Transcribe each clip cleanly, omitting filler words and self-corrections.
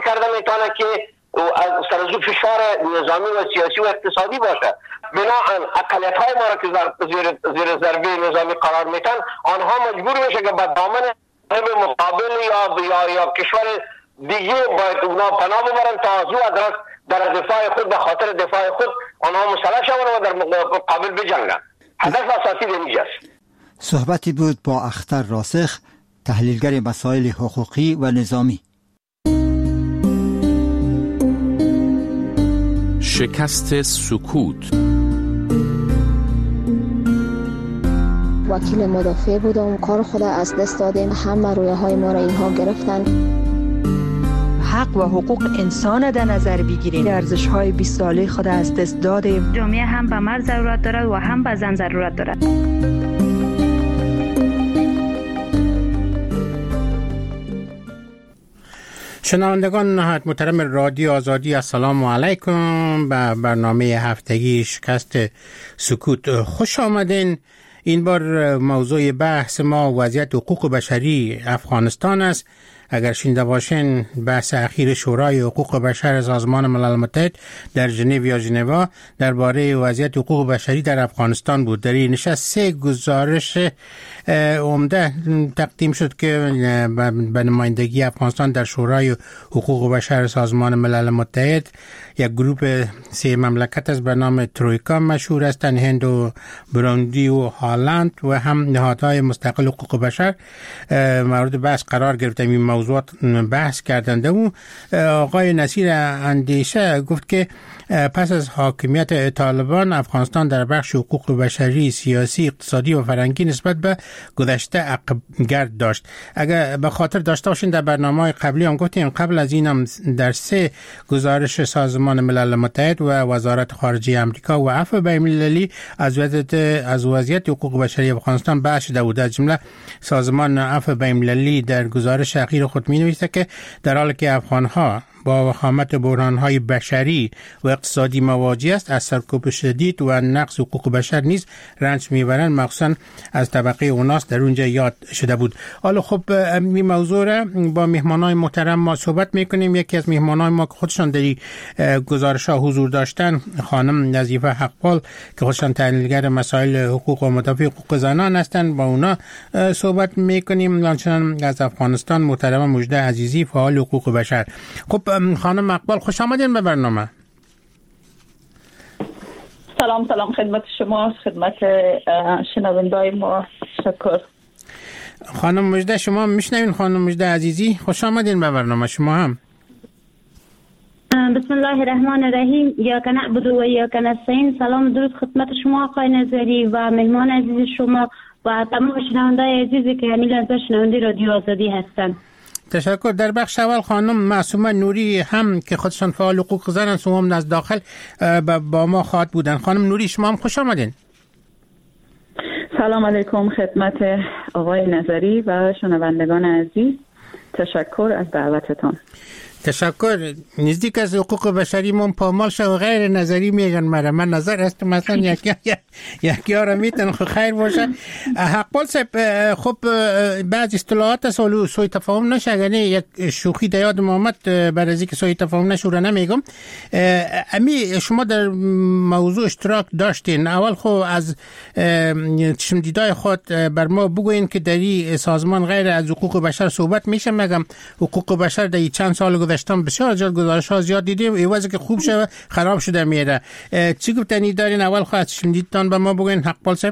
کرده میتونه که از سرزو فشار نظامی و سیاسی و اقتصادی باشه. بنابراین اقلیت های ما را که زیر ضربه نظامی قرار میتن، آنها مجبور میشه که به دامن مقابل یا کشور دیگه باید اونا پناه ببرن تا از او ادرس در دفاع خود، به خاطر دفاع خود آنها مسلح شوند و در مقابل بجنگن. هدف اساسی اینجاست. صحبتی بود با اختر راسخ، تحلیلگر مسائل حقوقی و نظامی. شکست سکوت. وکیل مدافع بودم، کار خود از دست دادیم، همه رویاهای ما را اینها گرفتن. حق و حقوق انسان در نظر بگیریم. ارزش‌های 20 ساله خود از دست دادیم. جامعه هم به مرد ضرورت دارد و هم به زن ضرورت دارد. شنوندگان نهایت محترم رادیو آزادی، السلام علیکم به برنامه هفتگی شکست سکوت خوش آمدین. این بار موضوع بحث ما وضعیت حقوق بشری افغانستان است. اگر شنیده باشین بحث اخیر شورای حقوق بشر سازمان ملل متحد در ژنو یا ژنوا درباره وضعیت حقوق بشری در افغانستان بود. در این نشست 3 گزارش عمده تقدیم شد که به نمایندگی افغانستان در شورای حقوق بشر سازمان ملل متحد یک گروه 3 مملکت است به نام ترویکا مشهور هستند، هند و بروندی و هالند و هم نهادهای مستقل حقوق بشر مورد بحث قرار گرفت. این موضوعات بحث کردند و آقای نصیر اندیشه گفت که پس از حاکمیت طالبان افغانستان در بخش حقوق بشری، سیاسی، اقتصادی و فرهنگی نسبت به گذشته عقب‌گرد داشت. اگر به خاطر داشته باشین در برنامه‌های قبلی هم گفتیم قبل از این هم در 3 گزارش سازمان ملل متحد و وزارت خارجه آمریکا و عفو بین‌المللی از وضعیت حقوق بشری افغانستان بحث شده بود. از جمله سازمان عفو بین‌المللی در گزارش اخیر خود می‌نویسد که در حالی که افغان‌ها با وخامت بحران‌های بشری و اقتصادی مواجه است، از سرکوب شدید و نقض حقوق بشر نیز رنج می‌برند، مخصوصاً از طبقه اوناس در اونجا یاد شده بود. حالا خب این موضوع را با مهمانای محترم ما صحبت می‌کنیم. یکی از مهمانای ما که خودشان در گزارش‌ها حضور داشتن خانم نظیفه حقپال که خودشان تحلیلگر مسائل حقوق و مدافع حقوق زنان هستند، با اونا صحبت می‌کنیم. همچنین از افغانستان محترم مجده عزیزی فعال حقوق بشر. خب خانم اقبال خوش آمدین به برنامه. سلام خدمت شما، خدمت شنوندای ما. شکر. خانم مجده شما میشنوین؟ خانم مجده عزیزی خوش آمدین به برنامه شما هم. بسم الله الرحمن الرحیم. یا که نعبد و یا که نستعین. سلام درود خدمت شما آقای نظری و مهمان عزیز شما و تمام شنوندای عزیزی که همین لحظه شنونده رادیو آزادی هستند. تشکر. در بخش اول خانم معصومه نوری هم که خودشان فعال حقوق زن هستند هم از داخل با ما خواهد بودن. خانم نوری شما هم خوش آمدین. سلام علیکم خدمت آقای نظری و شنوندگان عزیز. تشکر از دعوتتان. تشکر. نزدیک از حقوق بشری من پامال شو غیر نظری میگن مرا. من نظر است مثلا یکی را میتن خیر باشه. حقبال صاحب خب بعض اصطلاحات سوالو سوی تفاهم نشه، یعنی یک شوخی در یاد آمد بعد از اینکه سوی تفاهم نشه رو نمیگم. امی شما در موضوع اشتراک داشتین. اول خب از چشم دیدای خود بر ما بگوین که در این سازمان غیر از حقوق بشر صحبت میشه. مگم حقوق بشر در چند سال گذشتم بسیار گزارش ها زیاد دیدیم، ایوازه که خوب شده خراب شده میره. چی گفتنی دارین؟ اول خواهد شنیدتان به ما بگوین حقبال صاحب.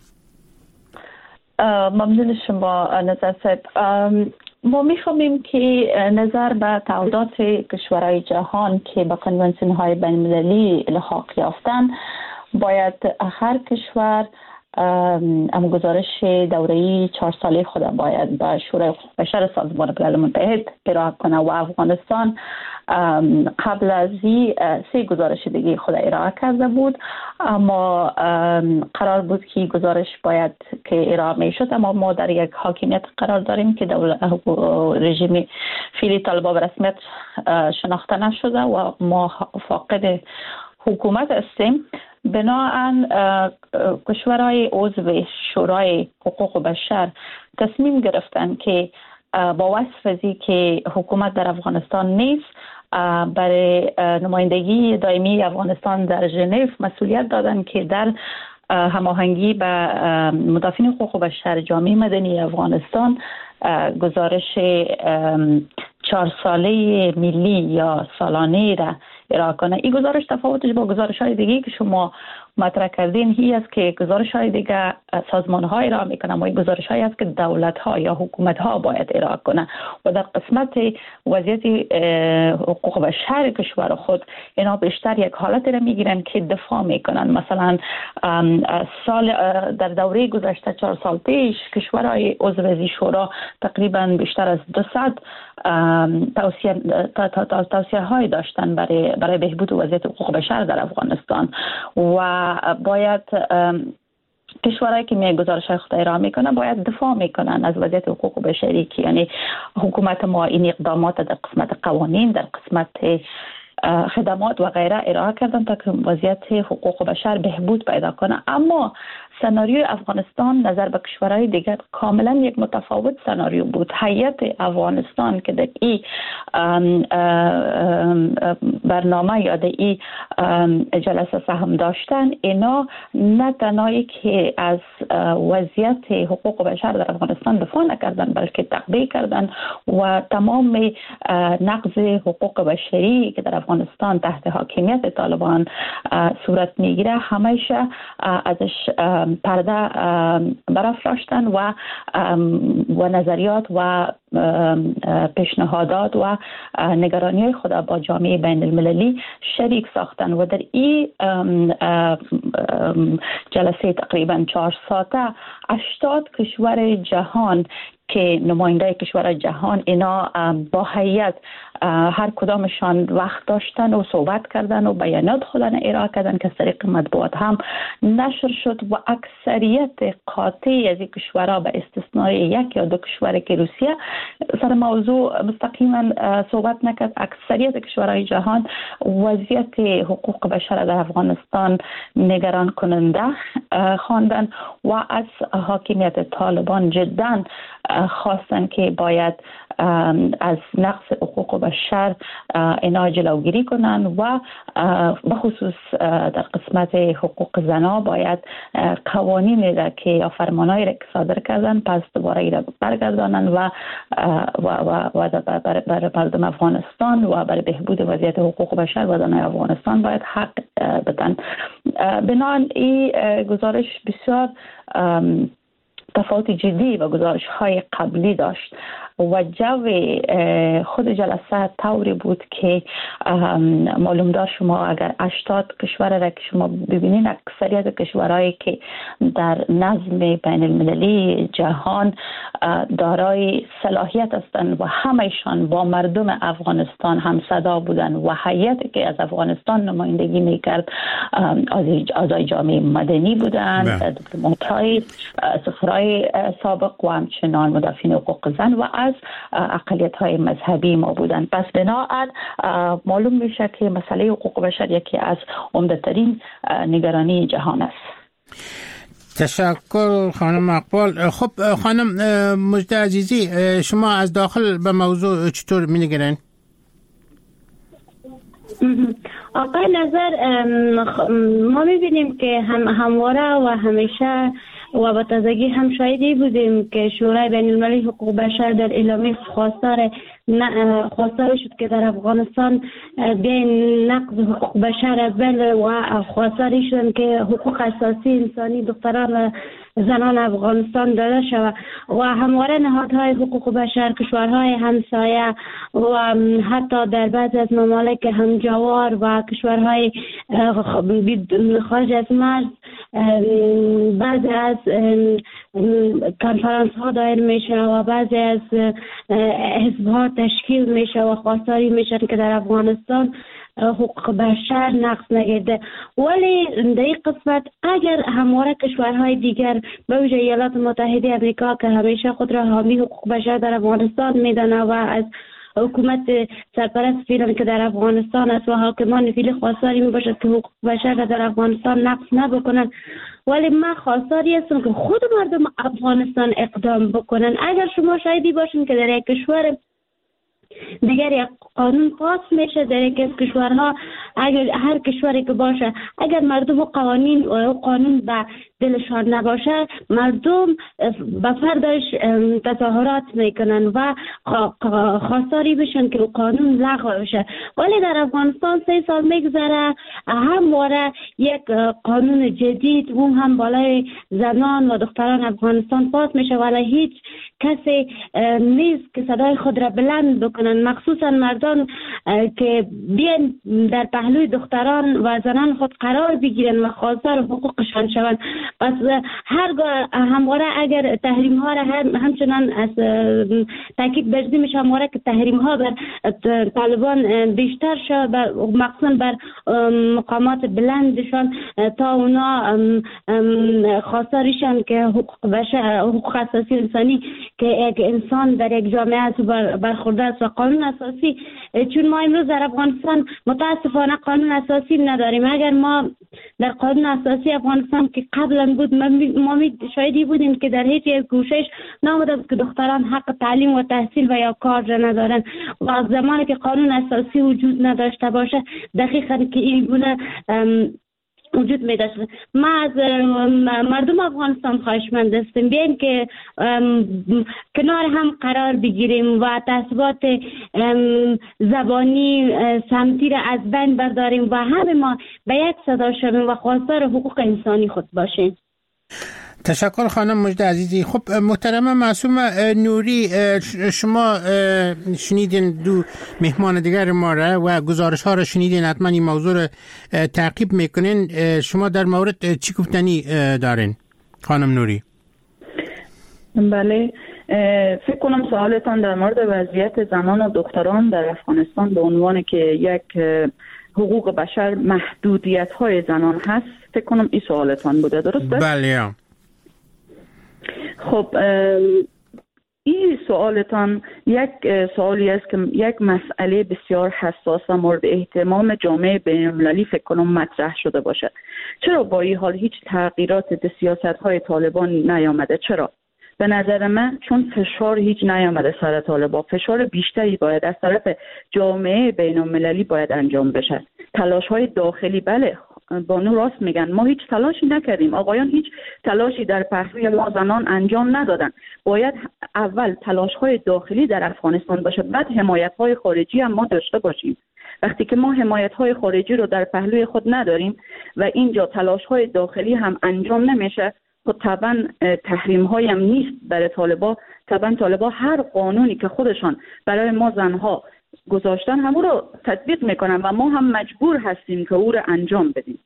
ممنون شما نظر صاحب. ما می‌فهمیم که نظر به تعهدات کشورهای جهان که به کنونسیون های بین المللی الحاق یافتن، باید هر کشور گزارش دوره‌ای 4 ساله خود باید به شورای حقوق بشر سازمان ملل متحد ارائه کنه و افغانستان قبل از این 3 گزارش دیگه خود ارائه کرده بود، اما قرار بود که گزارش باید که ارائه میشد، اما ما در یک حاکمیت قرار داریم که رژیم فعلی طالبان به رسمیت شناخته نشده و ما فاقد حکومت هستیم. بنابراین کشورهای عضو شورای حقوق بشر تصمیم گرفتن که با وصف از که حکومت در افغانستان نیست برای نمایندگی دائمی افغانستان در ژنو مسئولیت دادن که در هماهنگی با مدافعین حقوق بشر جامعه مدنی افغانستان گزارش 4 ساله ملی یا سالانه را ارائه کنه. این گزارش تفاوتش با گزارش های دیگه که شما مطرح کردین هی است که گزارش های دیگه سازمان ها ارائه میکنه، و این گزارش های است که دولت ها یا حکومت ها باید ارائه کنه و در قسمت وضعیت حقوق بشر کشور خود اینا بیشتر یک حالت را میگیرن که دفاع میکنن. مثلا در دوره گذشته 4 سال پیش کشورهای عضو شورا تقریبا بیشتر از 200 توصیه های داشتن برای بهبود وضعیت حقوق بشر در افغانستان و باید کشورهایی که گزارش های خود ارائه میکنن باید دفاع میکنن از وضعیت حقوق بشری که یعنی حکومت ما این اقدامات در قسمت قوانین، در قسمت خدمات و غیره ارائه کردن تا که وضعیت حقوق بشر بهبود پیدا کنه. اما سناریوی افغانستان نظر به کشورهای دیگر کاملا یک متفاوت سناریو بود. هیئت افغانستان که در این برنامه یا در این جلسه سهم داشتن، اینا نه تنهایی که از وضعیت حقوق بشر در افغانستان دفاع نکردن بلکه تقویه کردن و تمام نقض حقوق بشری که در افغانستان تحت حاکمیت طالبان صورت میگیره همیشه ازش پرده برافراشتن و نظریات و پیشنهادات و نگرانی خود با جامعه بین المللی شریک ساختن و در این جلسه تقریبا 4 ساعته 80 کشور جهان که نماینده کشور جهان اینا با هیئت هر کدامشان وقت داشتن و صحبت کردن و بیانات خودن ارائه کردن که از طریق مطبوعات هم نشر شد و اکثریت قاطعی از این کشورها به استثنای 1 یا 2 کشور که روسیه سر موضوع مستقیما صحبت نکرد، اکثریت کشورهای جهان وضعیت حقوق بشر در افغانستان نگران کننده خواندن و از حاکمیت طالبان جدا خواستن که باید از نقض حقوق بشر اینا جلوگیری کنن و بخصوص در قسمت حقوق زنا باید قوانینی را که یا فرمانایی را که صادر کردن پس دوباره ای را برگردانن و برای مردم افغانستان و برای بهبود وضعیت حقوق بشر و زنای افغانستان باید حق بدن. بنابراین این گزارش بسیار تفاوت جدی و گزارش‌های قبلی داشت و جو خود جلسه طوری بود که معلوم دار شما اگر 80 کشور را که شما ببینین اکثریت کشورهایی که در نظم بین المللی جهان دارای صلاحیت هستند و همه‌شان با مردم افغانستان هم صدا بودن و هیئتی که از افغانستان نمایندگی میکرد اعضای جامعه مدنی بودند، دیپلمات‌های سفرای سابق و همچنان مدافعین حقوق زن و از اقلیت‌های مذهبی ما بودند. پس بنابراین معلوم میشه که مسئله حقوق بشر یکی از عمده‌ترین نگرانی جهان است. تشکر خانم اقبال. خب خانم مجده عزیزی، شما از داخل به موضوع چطور می‌نگرین؟ آقای نظر، ما می‌بینیم که همواره و همیشه و با تازگی هم شاهدی بودیم که شورای بین المللی حقوق بشر در اعلامیه خواستار شد که در افغانستان بین نقض حقوق بشر بل و خواستاری شدن که حقوق اساسی انسانی دختران و زنان افغانستان داده شود و همواره نهادهای حقوق بشر، کشورهای همسایه و حتی در بعضی از ممالک همجوار و کشورهای خارج از مرز بعضی از کنفرانس ها دایر میشه و بعضی از حزب ها تشکیل میشه و خواستاری میشن که در افغانستان حقوق بشر نقض نگرده. ولی در این قسمت اگر همواره کشورهای دیگر به ویژه ایالات متحده آمریکا که همیشه خود را حامی حقوق بشر در افغانستان میدانه و از حکومت سرپرست فعلا که در افغانستان است و حاکمان فعلی خواستاری می باشد که حقوق بشر را در افغانستان نقض نبکنن، ولی من خواستاری هستم که خود مردم افغانستان اقدام بکنن. اگر شما شاهدی باشین که در یک کشور دیگر یک قانون پاس میشه، در یک از کشورها اگر هر کشوری که باشه اگر مردم قوانین و قانون به دلشان نباشه، مردم به فرداش تظاهرات میکنن و خواستاری بشن که قانون لغو بشه. ولی در افغانستان 3 سال میگذره همواره یک قانون جدید اون هم بالای زنان و دختران افغانستان پاس میشه، ولی هیچ کسی نیست که صدای خود را بلند بکنن، مخصوصا مردان که بیان در پهلوی دختران و زنان خود قرار بگیرن و خواستار حقوقشان شوند. پس هرگاه همواره اگر تحریم ها را همچنان از تاکید برزی میشه همواره که تحریم ها بر طالبان بیشتر شد، مخصوصا بر مقامات بلندشان تا اونا خواستاریشان که حقوق بشر، حقوق اساسی انسانی که یک انسان در یک جامعه است برخورده است و قانون اساسی، چون ما امروز در افغانستان متاسفانه قانون اساسی نداریم. اگر ما در قانون اساسی افغانستان که قبلا بود ما شاهدی بودیم که در هیچ یک گوشهش نامده بود که دختران حق تعلیم و تحصیل و یا کار را ندارن و زمانی که قانون اساسی وجود نداشته باشه دقیقاً که این گونه وجود می داشت. ما از مردم افغانستان خواهشمند هستیم بیاین که کنار هم قرار بگیریم و تعصبات زبانی سمتی را از بین برداریم و همه ما به یک صدا شویم و خواستار حقوق انسانی خود باشیم. تشکر خانم مجد عزیزی. خب محترمه معصومه نوری، شما شنیدین دو مهمان دیگر ما را و گزارش ها را شنیدین، حتما این موضوع را تعقیب میکنین. شما در مورد چی گفتنی دارین خانم نوری؟ بله، فکر کنم سوالتان در مورد وضعیت زنان و دختران در افغانستان به عنوان که یک حقوق بشر محدودیت های زنان هست، فکر کنم این سوالتان بوده، درسته؟ بله. خب این سوالتان یک سوالی است که یک مسئله بسیار حساس و مورد اهتمام جامعه بین‌المللی فکر کنم مطرح شده باشه. چرا با این حال هیچ تغییرات در سیاست‌های طالبان نیامده؟ چرا؟ به نظر من چون فشار هیچ نیامده سر طالبان، فشار بیشتری باید از طرف جامعه بین‌المللی باید انجام بشه. تلاش‌های داخلی، بله بانو راست میگن، ما هیچ تلاشی نکردیم، آقایان هیچ تلاشی در پهلوی ما زنان انجام ندادن. باید اول تلاش‌های داخلی در افغانستان باشه، بعد حمایت‌های خارجی هم ما داشته باشیم. وقتی که ما حمایت‌های خارجی رو در پهلوی خود نداریم و اینجا تلاش‌های داخلی هم انجام نمیشه، خب طبعا تحریم‌های هم نیست برای طالبان هر قانونی که خودشان برای ما زنها گذاشتن همون رو تطبیق میکنن و ما هم مجبور هستیم که او رو انجام بدیم.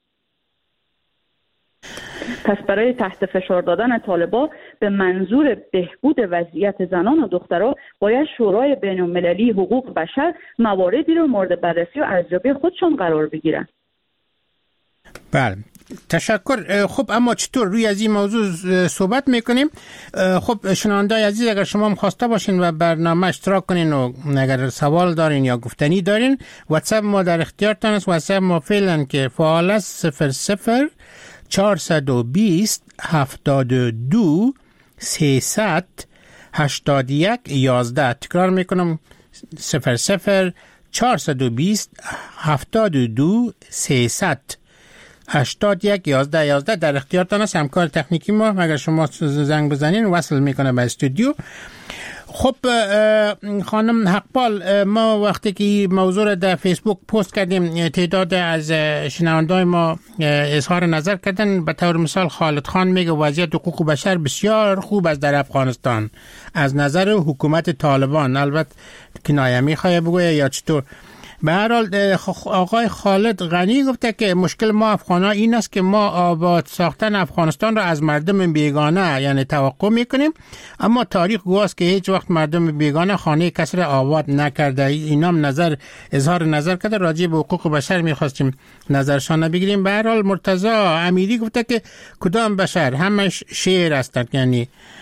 پس برای تحت فشار دادن طالبان به منظور بهبود وضعیت زنان و دختران باید شورای بین‌المللی حقوق بشر مواردی رو مورد بررسی و ارزیابی خودشون قرار بگیرن. بله، تشکر. خب اما چطور روی از این موضوع صحبت میکنیم؟ خب شنوندای عزیز، اگر شما هم خواسته باشین و برنامه اشتراک کنین و اگر سوال دارین یا گفتنی دارین، واتساپ ما در اختیارتان است. واتساپ ما فعلا که فعال است 00 420 72 300 81 11. تکرار میکنم 00 420 72 300 81 11 در اختیارتان است. همکار تکنیکی ما اگر شما زنگ بزنین وصل میکنه به استودیو. خب خانم حقپال، ما وقتی که موضوع را در فیسبوک پست کردیم تعداد از شنوندای ما اظهار نظر کردن. به طور مثال خالد خان میگه وضعیت حقوق بشر بسیار خوب است در افغانستان از نظر حکومت طالبان. البته کنایه میخواه بگویه یا چطور؟ به هر حال آقای خالد غنی گفته که مشکل ما افغانا این است که ما آباد ساختن افغانستان را از مردم بیگانه یعنی توقع میکنیم، اما تاریخ گواست که هیچ وقت مردم بیگانه خانه کسی را آباد نکرده. اینام اظهار نظر کرده. راجع به حقوق بشر میخواستیم نظرشان بگیریم. به هر حال مرتضی امیری گفته که کدام بشر؟ همش شیر هستند، یعنی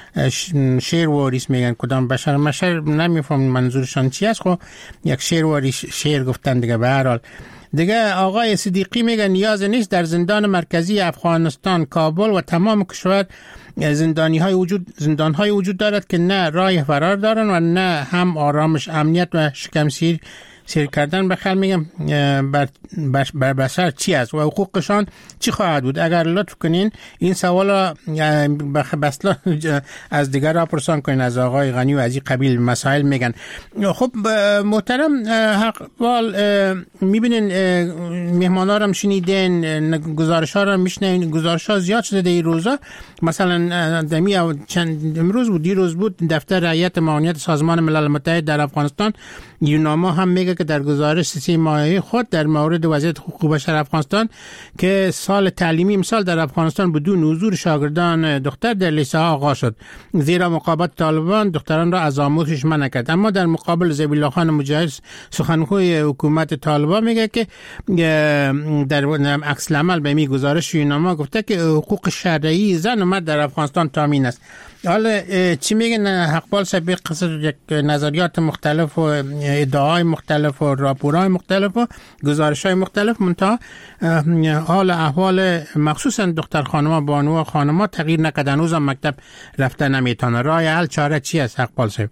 شعر واریس میگن، کدام بشر مشر نمیفهم منظورشان چی است. خب یک شعر واریس شعر گفتن دیگه. به هر حال دیگه آقای صدیقی میگن نیاز نیست در زندان مرکزی افغانستان، کابل و تمام کشور زندان‌های وجود دارد که نه راه فرار دارن و نه هم آرامش، امنیت و شکمسیر کردن. بخیر میگم بر بشر چی است و حقوقشان چی خواهد بود؟ اگر لطف کنین این سوال بسلا از دیگر را پرسان کنین، از آقای غنی و از این قبیل مسائل میگن. خب محترم حقبال، میبینین مهمانا را شنیدین، گزارش ها را میشنوین، گزارش ها زیاد شده این روزا. مثلا امروز بود، دیروز بود، دفتر رعایت معاونیت سازمان ملل متحد در افغانستان یوناما هم میگه که در گزارش 3 ماهه خود در مورد وضعیت حقوق بشر افغانستان که سال تعلیمی امسال در افغانستان بدون حضور شاگردان دختر در لیسه ها آغاز شد، زیرا مقاومت طالبان دختران را از آموزش منع کرد. اما در مقابل ذبیح الله خان مجاهد، سخنگوی حکومت طالبان، میگه که در عکس العمل به می گزارش یوناما گفته که حقوق شرعی زن و مرد در افغانستان تامین است. حالا چی میگن حقبال صاحب؟ یک نظریات مختلف و ادعاهای مختلف و راپورهای مختلف و گزارشهای مختلف، منتها حال احوال مخصوصا دختر خانما، بانو خانما تغییر نکرده، هنوز هم مکتب رفته نمیتونه. راه حل چاره چی است حقبال صاحب؟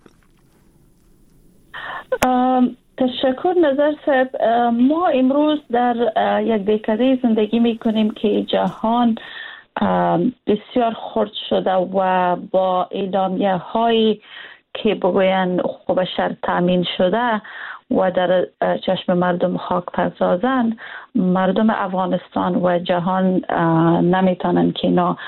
تشکر نظر صاحب. ما امروز در یک دهکده زندگی میکنیم که جهان بسیار خرد شده و با اعلامیه هایی که بگوین حقوق بشر تامین شده و در چشم مردم خاک پردازند، مردم افغانستان و جهان نمیتونن که اینا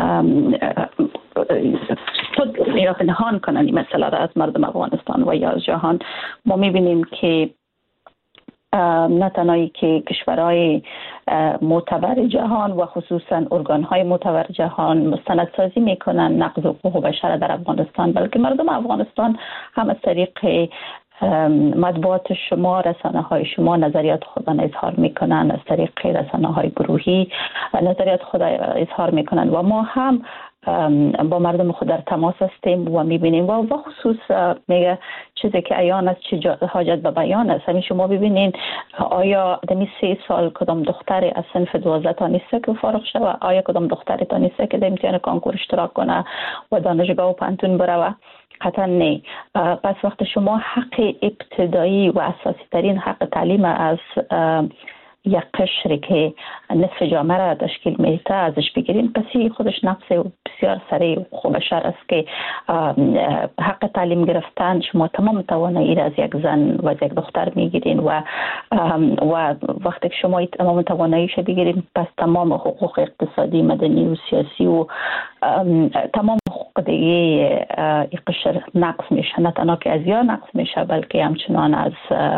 خود یا پنهان کنن این مسئله را از مردم افغانستان و یا از جهان. ما میبینیم که نه تنهایی که کشورهای معتبر جهان و خصوصا ارگانهای معتبر جهان مستندسازی میکنن نقض حقوق بشر در افغانستان، بلکه مردم افغانستان هم از طریق مطبوعات شما، رسانه های شما نظریات خود را اظهار میکنن، از طریق رسانه های گروهی نظریات خود را اظهار میکنن و ما هم با مردم خود در تماس هستیم و میبینیم و خصوص میگه چیزی که عیان است چه حاجت به بیان است. همین شما ببینین آیا در 3 سال کدام دختری از صنف 12 تا نیسته که فارغ شود؟ آیا کدام دختری تا نیسته که در امتحان کانکور اشتراک کنه و دانشگاه و پانتون بروه؟ قطعا نه. پس وقت شما حق ابتدایی و اساسی ترین حق تعلیم از یک قشری که نصف جامعه را تشکیل میده ازش بگیرین، پس خودش نقص بسیار سریع حقوق بشر است که حق تعلیم گرفتن شما تمام توانایی را از یک زن و از یک دختر میگیرین و وقتی که شما تمام تواناییش بگیرین، پس تمام حقوق اقتصادی، مدنی و سیاسی و تمام حقوق دیگه قشر نقص میشه. نه تنها که از یا نقص میشه، بلکه همچنان از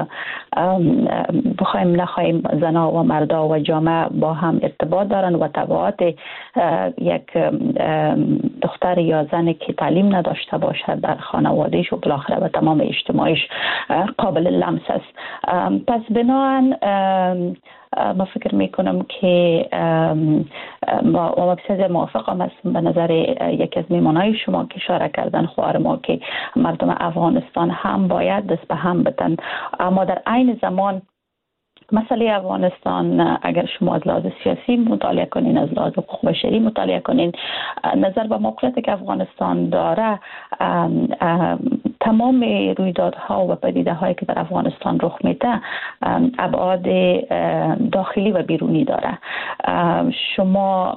بخوایم نخواهیم زنها و مردا و جامعه با هم ارتباط دارن و تبعات یک دختر یا زن که تعلیم نداشته باشد در خانوادهش و بالاخره و تمام اجتماعش قابل لمس است. پس بنابراین ما فکر میکنم که ما بسیار موافقم هستم به نظر یک از میمانای شما که اشاره کردن خواهر ما که مردم افغانستان هم باید دست به هم بدن، اما در عین زمان مسئله افغانستان اگر شما از لحاظ سیاسی مطالعه کنین، از لحاظ حقوق بشری مطالعه کنین، نظر به موقعیتی که افغانستان داره، تمام رویدادها و پدیده‌هایی که در افغانستان رخ میده ابعاد داخلی و بیرونی داره. شما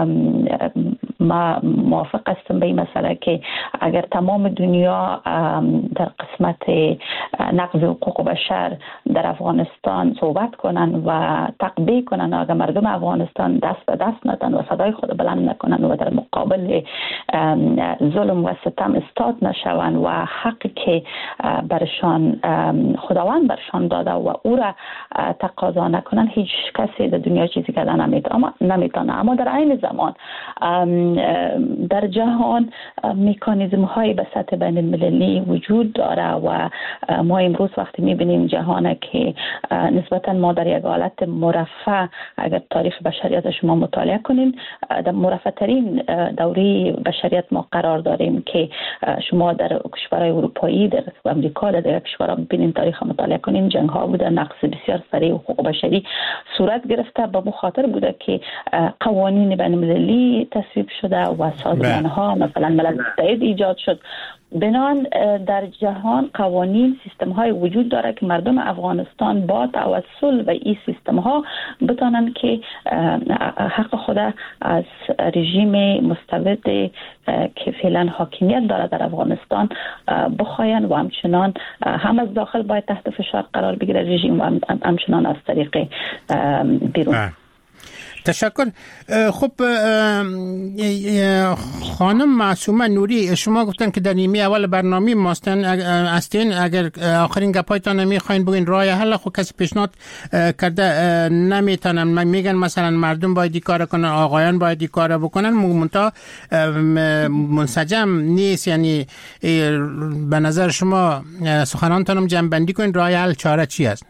موافق هستم به این مسئله که اگر تمام دنیا در قسمت نقض حقوق بشر در افغانستان صحبت کنن و تقبیه کنن، اگر مردم افغانستان دست به دست ندن و صدای خود بلند نکنن و در مقابل ظلم و ستم استاد نشون و حقی که برشان خداوند برشان داده و او را تقاضا نکنن، هیچ کسی در دنیا چیزی کردن نمیتونه. اما در عین زمان در جهان مکانیزم های به سطح بین المللی وجود داره و ما امروز وقتی میبینیم جهان که نسبتا ما در یک حالت مرفه، اگر تاریخ بشریت شما مطالعه کنین، در مرفه ترین دوره بشریت ما قرار داریم که شما در کشورهای اروپایی، در امریکا، در کشورها ببینین تاریخ مطالعه کنین، جنگ ها بوده، نقض بسیار سریع حقوق بشری صورت گرفته، به مخاطر بوده که قوانین بین المللی تصویب شده و سازمان ها مثلا ملل متحد ایجاد شد. بنابراین در جهان قوانین، سیستم های وجود داره که مردم افغانستان با توسل به این سیستم ها بتانن که حق خود از رژیم مستبد که فعلا حاکمیت داره در افغانستان بخواین و همچنان هم از داخل باید تحت فشار قرار بگیره رژیم و همچنان از طریق بیرون. تشکر. خب خانم معصومه نوری، شما گفتن که در نیمه اول برنامه ماستن هستین، اگر آخرین گپایتان میخواین بگین راه حل، خب کسی پیشنهاد کرده نمیتونن، میگن مثلا مردم باید این کار کنن، آقایان باید این کار بکنن، منتها منسجم نیست. یعنی به نظر شما سخنانتانم جمع بندی کنین، راه حل چاره چی است؟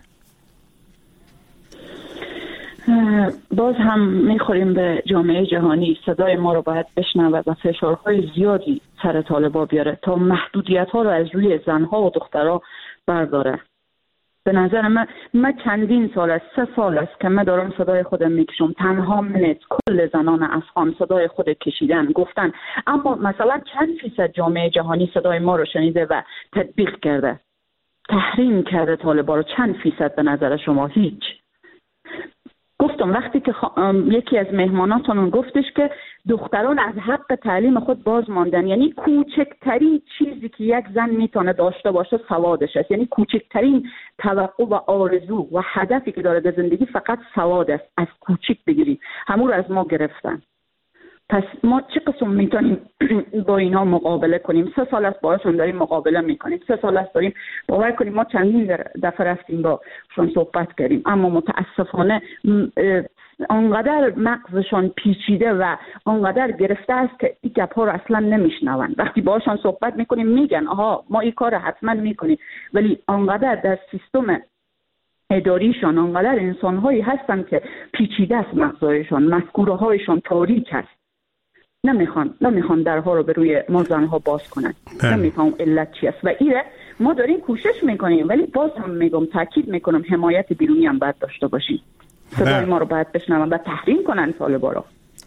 باز هم میخوریم به جامعه جهانی صدای ما رو باید بشنوه و فشارهای زیادی سر طالبا بیاره تا محدودیت ها رو از روی زنها و دخترها برداره. به نظر من چندین سال است، 3 سال است که من دارم صدای خودم میکشم، تنها من کل زنان افغان صدای خود کشیدن، گفتن، اما مثلا چند فیصد جامعه جهانی صدای ما رو شنیده و تطبیق کرده، تحریم کرده طالبا رو؟ چند فیصد به نظر شما؟ هیچ. گفتم وقتی که یکی از مهماناتون گفتش که دختران از حق تعلیم خود باز ماندن، یعنی کوچکترین چیزی که یک زن میتونه داشته باشه سوادش است، یعنی کوچکترین توقع و آرزو و هدفی که داره در زندگی فقط سواد است. از کوچک بگیرید، همون رو از ما گرفتن. پس ما چه قسم میتونیم با اینا مقابله کنیم؟ 3 سال است باهاشون داریم مقابله میکنیم، 3 سال است داریم. باور کنیم ما چندین دفعه رفتیم باشون صحبت کردیم، اما متاسفانه آنقدر مغزشان پیچیده و آنقدر گرفته است که این گپ‌ها رو اصلا نمیشنون. وقتی باهاشون صحبت میکنیم میگن آها ما این کار حتما میکنیم، ولی آنقدر در سیستم اداریشان آنقدر انسان‌هایی هستن که پیچیده است مغزشان، مفکوره‌هایشان تاریک است. نمیخوان درها رو به روی ما زنها باز کنن. نمیخوام علت چی است و ایره ما داریم کوشش میکنیم، ولی باز هم میگم تاکید میکنم حمایت بیرونی هم باید داشته باشیم. صدای ما رو باید بشنون و تحریم کنن طالبا رو.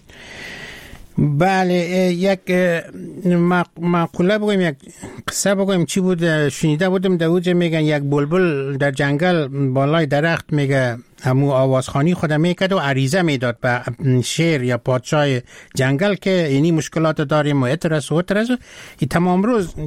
بله، یک مقوله بگویم، یک قصه بگویم. چی بود؟ شنیده بودم دوجه میگن یک بلبل در جنگل بالای درخت میگه همو آوازخوانی خودم میکرد و عریضه میداد به شیر یا پادشاه جنگل که اینی مشکلات داریم و اترس ای تمام روز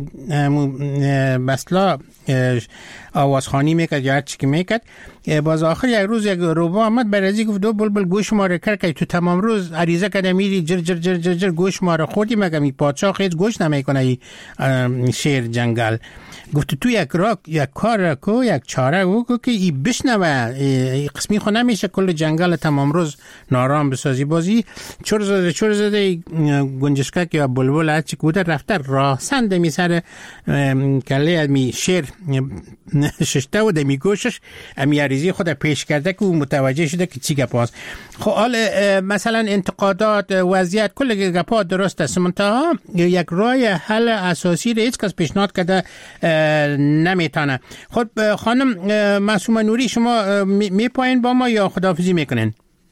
بسلا آوازخوانی میکرد یا هر چی که میکرد. باز آخر یک روز یک روبا آمد برازی گفت دو بلبل گوش ما رو کرد که تو تمام روز عریضه کرده میری جر جر جر جر جر گوش ما رو خوردی، مگه می پادشاه خیلی گوش نمیکنه ای شیر جنگل. گفت تو یک کار کو، یک چاره کو که ای بشنوه، قسمی خو نمیشه کل جنگل تمام روز نارام بسازی. بازی چور زده گنجشکه که بلبل هرچی بوده رفته راسند می سر کله می شیر ششته و دمی گوشش امی عریضی خود پیش کرده که متوجه شده که چی گپاست. خب حال مثلا انتقادات وضعیت کل گپا درست است، منتها یک راه حل اساسی را هیچ کس پیشنهاد کرده نمیتونه. خب خانم معصومه نوری، شما میپاین با ما یا خداحافظی میکنین؟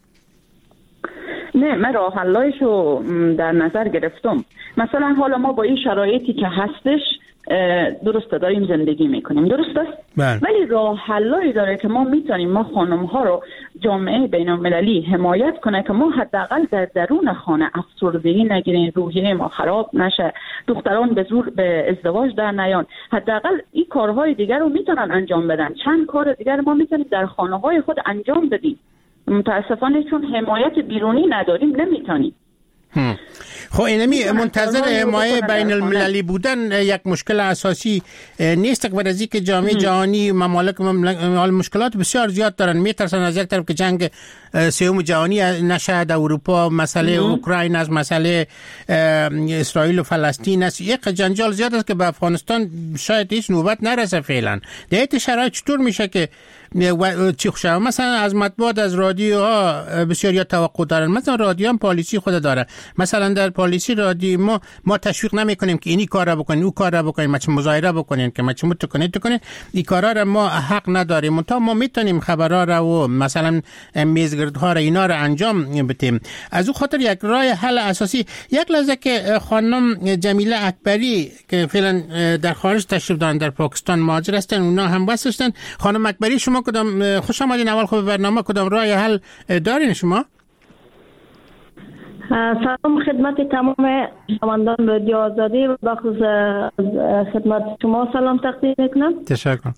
نه، من راه حلایشو در نظر گرفتم. مثلا حالا ما با این شرایطی که هستش درسته داریم زندگی میکنیم، درست است؟ ولی راه حلایی داره که ما میتونیم، ما خانم ها رو جامعه بین المللی حمایت کنه که ما حداقل در درون خانه افسردگی نگیریم، روحیه ما خراب نشه، دختران به زور به ازدواج در نیان. حداقل این کارهای دیگر رو میتونن انجام بدن. چند کار دیگر ما میتونیم در خانه های خود انجام بدیم. متاسفانه چون حمایت بیرونی نداریم نمیتونیم. خب اینمی منتظر حمایت بین المللی بودن یک مشکل اساسی نیست که از اینکه جامعه جهانی ممالک مشکلات بسیار زیاد دارن، میترسن از یک طرف که جنگ سوم جهانی نشه در اروپا، مسئله اوکراین از مسئله اسرائیل و فلسطین است، یک جنجال زیاد است که به افغانستان شاید هیچ نوبت نرسه فعلا. در این شرایط چطور میشه که چی خوشه؟ مثلا از مطبوعات از رادیوها بسیار توقع دارن، مثلا رادیو هم پالیسی خود داره، مثلا در پالیسی رادیو ما تشویق نمی کنیم که اینی کار را بکنین، او کار را بکنین، ما چه مظاهره بکنین که ما چه متکنید این کارا را ما حق نداریم، منتها ما میتونیم خبرها را و مثلا میزگردها را اینا را انجام بدیم. از او خاطر یک راه حل اساسی، یک لحظه که خانم جمیله اکبری که فعلا در خارج تشریف دارن، در پاکستان مهاجر هستن، اونا هم بس هستن. خانم اکبری شما کدام خوش آمدین اول خوب برنامه، کدام راه حل دارین شما؟ سلام خدمت تمام شنوندان رادیو آزادی و بخصوص خدمت شما سلام تقدیم میکنم. تشکر.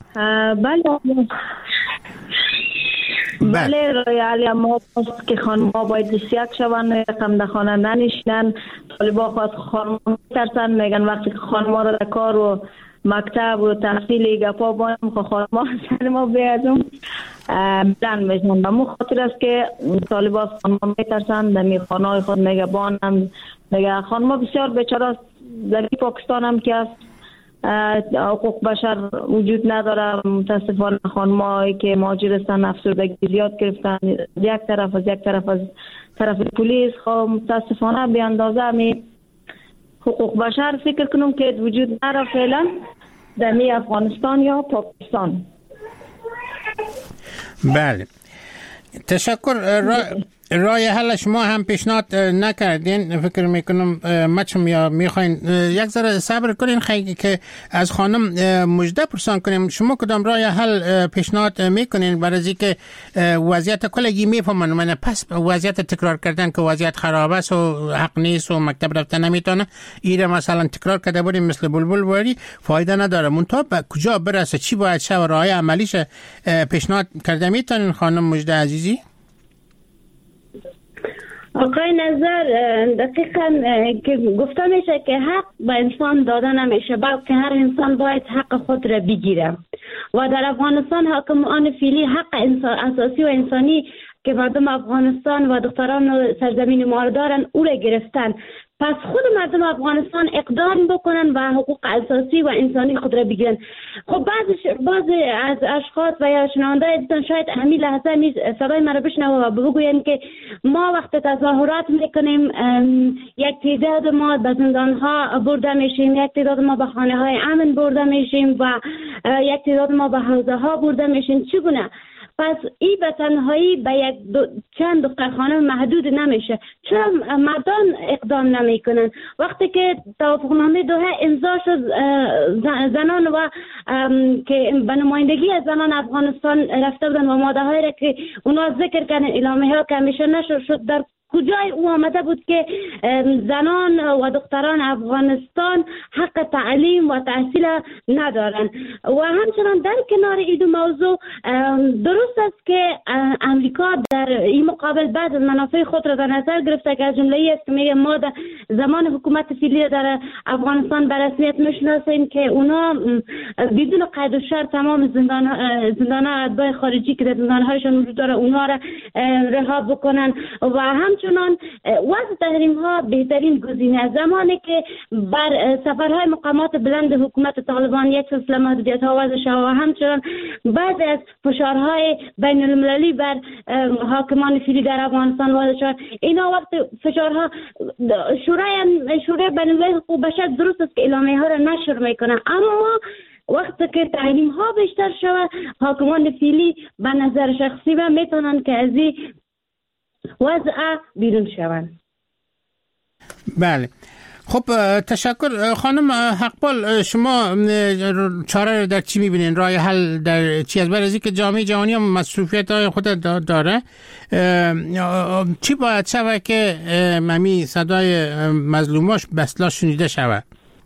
بله رای حل ما است که خانم‌ها باید دستیک شوند، رقم در خانه ننشینن. طالبا خواست خانم‌ها میترسن، میگن وقتی که خانم‌ها را در کار و مکتب و تحصیل گپا بایم خو خانم‌ها سر ما بیادم بلند میشن. به مو خاطر است که طالبا خانم‌ها میترسن، در خانه‌های خود میگه بانم، میگه خانم‌ها بسیار بیچاره در پاکستان هم که است حقوق بشر وجود نداره. متاسفانه خانم‌هایی که مهاجر هستن افسردگی زیاد گرفتن، یک طرف از طرف پلیس. خب متاسفانه به اندازه می حقوق بشر فکر کنم که وجود نداره فعلا در افغانستان یا پاکستان. بله تشکر. رای حل شما هم پیشنهاد نکردین، فکر میکنم مچم یا میخواین یک ذره صبر کنین خیلی که از خانم مجده پرسان کنیم شما کدام رای حل پیشنهاد میکنین برای از اینکه وضعیت کلگی میفهمن، من پس وضعیت تکرار کردن که وضعیت خراب است و حق نیست و مکتب رفتن نمیتونه، ایره مثلا تکرار کرده بودیم مثل بلبل واری فایده نداره. منتها به کجا برسه، چی باید شه و راه عملیش پیشنهاد کرده میتونین خانم مجده عزیزی؟ آقای نظر دقیقا که گفته میشه که حق به انسان داده نمیشه، بلکه هر انسان باید حق خود را بگیره و در افغانستان حاکمان فعلی حق اساسی و انسانی که مردم افغانستان و دختران سرزمین ما را دارن او را گرفتن. پس خود مردم افغانستان اقدام بکنن و حقوق اساسی و انسانی خود را بگیرن. خب بعضی از اشخاص و یا شنونده دیدن شاید همین لحظه نیست صدای مرا بشنوه و بگوین که ما وقت تظاهرات میکنیم یک تعداد ما به زندانها برده میشیم، یک تعداد ما به خانه های امن برده میشیم و یک تعداد ما به حوزه ها برده میشیم. چگونه؟ پس این به تنهایی به چند دخترخانه محدود نمیشه. چرا مردان اقدام نمیکنن؟ وقتی که توافقنامه دوحه امضا شد زنان و که به نمایندگی از زنان افغانستان رفته بودن و ماده هایی را که اونا ذکر کردن اعلامیه ها که همیشه نشر شد، در کجای او آمده بود که زنان و دختران افغانستان حق تعلیم و تحصیل ندارن؟ و همچنان در کنار این موضوع درست است که امریکا در این مقابل بعض منافع خود را در نظر گرفته که از جمله ای است که میگه ما در زمان حکومت فعلی در افغانستان به رسمیت میشناسیم که اونا بدون قید و شرط تمام زندان اتباع خارجی که در زندانهایشان وجود داره اونا را رها بکنن و همچنان وضع تحریم ها بهترین گزینه است. زمانی که بر سفرهای مقامات بلند حکومت طالبان یک سلسله محدودیت ها وضع شد و همچنان بعض از فشارهای بین المللی بر حاکمان فعلی در افغانستان وضع شد، اینا وقت فشارها شورای بین المللی حقوق بشر درست است که اعلامیه ها را نشر میکنه، اما وقتی که تحریم ها بیشتر شود حاکمان فعلی به نظر شخصی و میتونن که از این وضع بیرون شوند. بله خب تشکر. خانم حقبال شما چاره در چی میبینین؟ راه حل در چی است؟ برای از اینکه جامعه جهانی هم مصروفیت های خود داره، چی باید شود که ممی صدای مظلوماش بسلا شنیده شود؟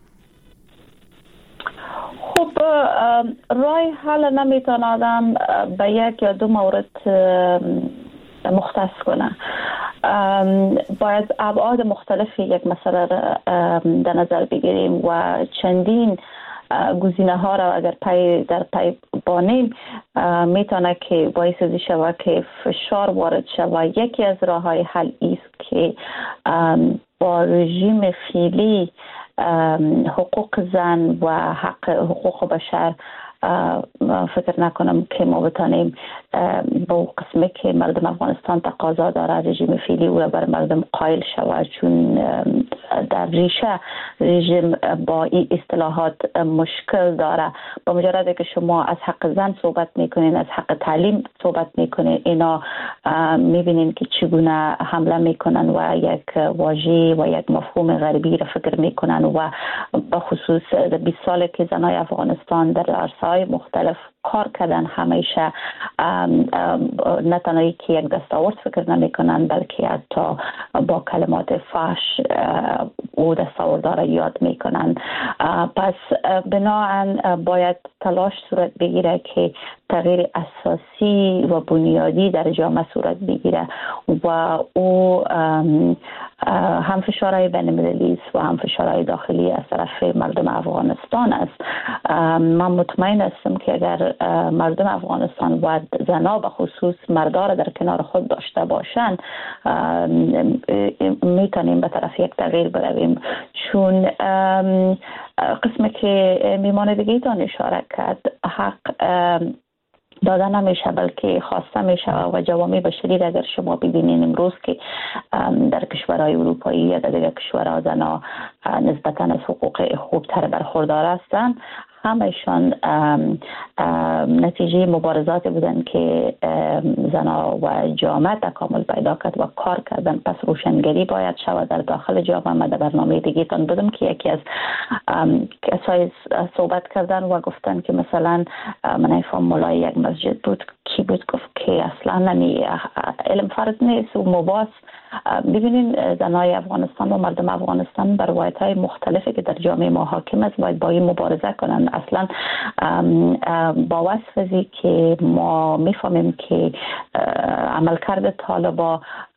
خب راه حل نمیتونه آدم به یک یا دو مورد مختص کنه. باید ابعاد مختلف یک مسئله در نظر بگیریم و چندین گزینه ها را اگر در پی بانیم میتونه که باعث شود که فشار وارد شود. یکی از راه های حل است که با رژیم فعلی حقوق زن و حقوق بشر فکر نکنم که ما بتانیم با قسمی که مردم افغانستان تقاضا داره رژیم فعلی او را بر مردم قائل شود، چون در ریشه رژیم با این اصطلاحات مشکل داره. با مجرد که شما از حق زن صحبت میکنین، از حق تعلیم صحبت میکنین، اینا میبینین که چگونه حمله میکنن و یک واژه و یک مفهوم غربی را فکر میکنن و بخصوص 20 ساله که زنای افغانستان در عرصه‌های مختلف کار کردن همیشه نه تنهایی که یک دستاورد فکر نمی کنن بلکه حتی با کلمات فحش او دستاوردها را یاد می کنن. پس بناهن باید تلاش صورت بگیره که تغییر اساسی و بنیادی در جامعه صورت بگیره و او هم فشارهای بین المللی است و هم فشارهای داخلی از طرف مردم افغانستان است. من مطمئن هستم که اگر مردم افغانستان و زنها به خصوص مردا را در کنار خود داشته باشند میتونیم به طرف یک تغییر برویم، چون قسمی که میمان دیگه تان اشاره کرد، حق داده نمیشه بلکه خواسته میشه و جوامع بشری اگر شما ببینین امروز که در کشورهای اروپایی یا در دیگر کشورها زنها نسبتا از حقوق خوبتر برخوردار هستند، همشان نتیجه مبارزات بودن که زنها و جامعه تکامل پیدا کرد و کار کردن. پس روشنگری باید شود در داخل جامعه. من در برنامه دیگه تان بودم که یکی از کسای صحبت کردن و گفتن که مثلا من ایفام مولای یک مسجد بود کی بود گفت که اصلا نمی علم فرض نیست و مباس. ببینین زنای افغانستان و مردم افغانستان بر روایت‌های مختلفی که در جامعه ما حاکم است باید با این مبارزه کنن. اصلا با وصفی که ما میفهمیم که عملکرد طالبا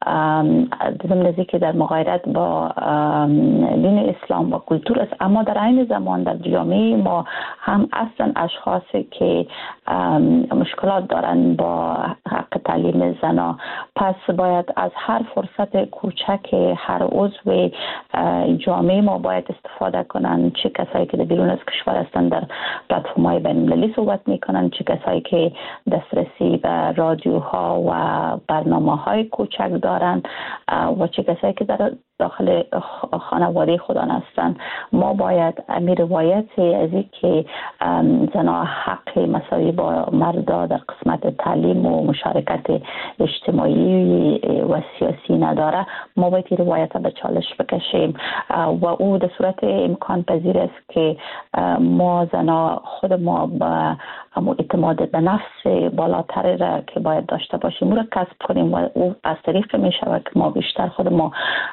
ضمن که در مغایرت با دین اسلام و کلتور است، اما در عین زمان در جامعه ما هم اصلا اشخاصی که مشکلات دارن با حق تعلیم زنا. پس باید از هر فرصت کوچک هر عضو جامعه ما باید استفاده کنن، چه کسایی که در بیرون از کشور هستن در پلتفرم‌های بین‌المللی صحبت میکنن، چه کسایی که دسترسی به رادیوها و برنامه‌های کوچک دارن و چه کسایی که در داخل خانواده خودان هستند. ما باید امیر روایتی از این که زنها حق مساوی با مردا در قسمت تعلیم و مشارکت اجتماعی و سیاسی نداره، ما باید این روایت به چالش بکشیم و او در صورت امکان پذیر است که ما زنها خود ما با اعتماد به نفس بالاتر را که باید داشته باشیم او را کسب کنیم و او از طریق می شود که ما بیشتر خود ما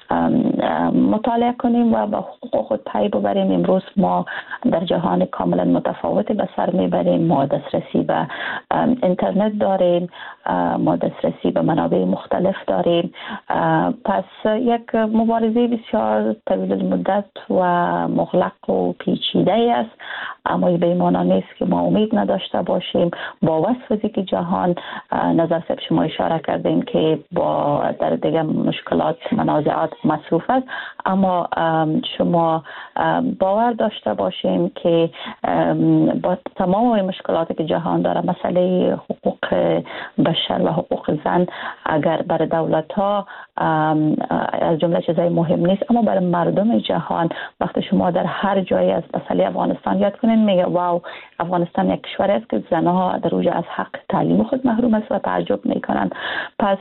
مطالعه کنیم و با حقوق خود پی ببریم. امروز ما در جهان کاملا متفاوتی به سر میبریم. ما دسترسی به اینترنت داریم، ما دسترسی به منابع مختلف داریم. پس یک مبارزه بسیار طویل المدت و مغلق و پیچیده است، اما به این معنی نیست که ما امید نداشته باشیم. با وصفی که جهان نظر سب شما اشاره کردیم که با در دیگه مشکلات منازعات مصروف است، اما شما باور داشته باشیم که با تمام مشکلاتی که جهان داره، مسئله حقوق بشر و حقوق زن اگر برای دولت ها از جمله چیزای مهم نیست، اما برای مردم جهان وقتی شما در هر جایی از مسئله افغانستان یاد کنین میگه واو افغانستان یک کشور است که زنها در اوج از حق تعلیم خود محروم است و تعجب میکنن. پس